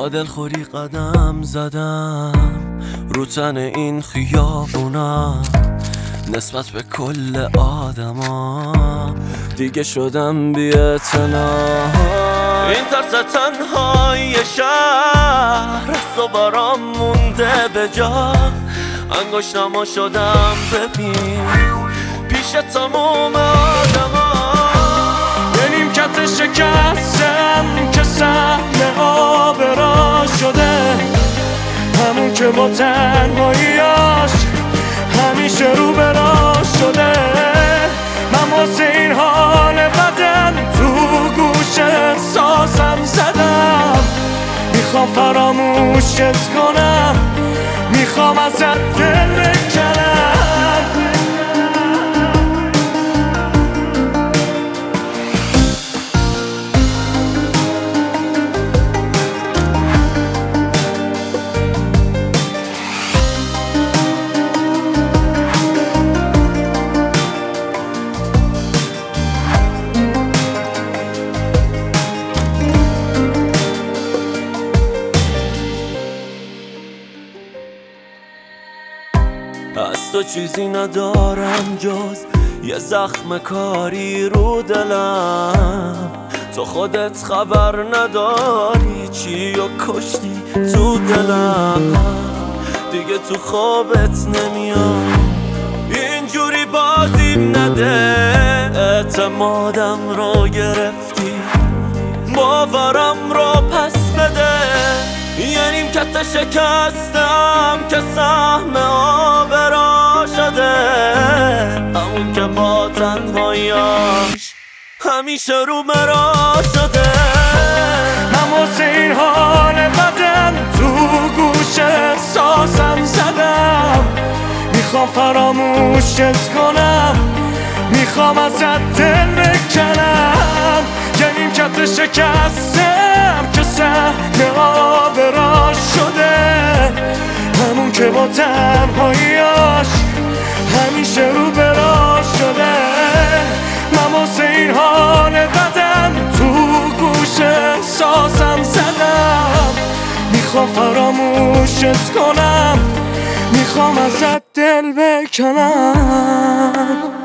با دلخوری قدم زدم رو تن این خیابونم، نسبت به کل آدما دیگه شدم بی‌اعتنا. این ترس تنهای شهر از برام مونده به جا، انگشتمو شدم ببین پیش تموم آدما. یه نیمکت شکستم که سهم آبرا شده، همون که با تنهاییاش همیشه رو به راه شده. من واسه این حال بدن تو گوش احساسم زدم، میخوام فراموشت کنم، میخوام ازت دل بکنم. از تو چیزی ندارم جز یه زخم کاری رو دلم، تو خودت خبر نداری چی و کشتی تو دلم. دیگه تو خوابت نمیام، اینجوری بازیم نده. اعتمادم رو گرفتی، باورم رو پس بده. یه نیمکت شکستم که سهم آبرا شده، همون که با تنهاییاش همیشه رو مرا شده. من واسه این حال بدن تو گوش احساسم زدم، میخوام فراموشت کنم، میخوام ازت دل بکنم. یه نیمکت شکستم که سهم آبرا شده، همون که با تنهاییاش همیشه رو به راه شده. من واسه این حال بدن تو گوش احساسم زدم، میخوام فراموشت کنم، میخوام ازت دل بکنم.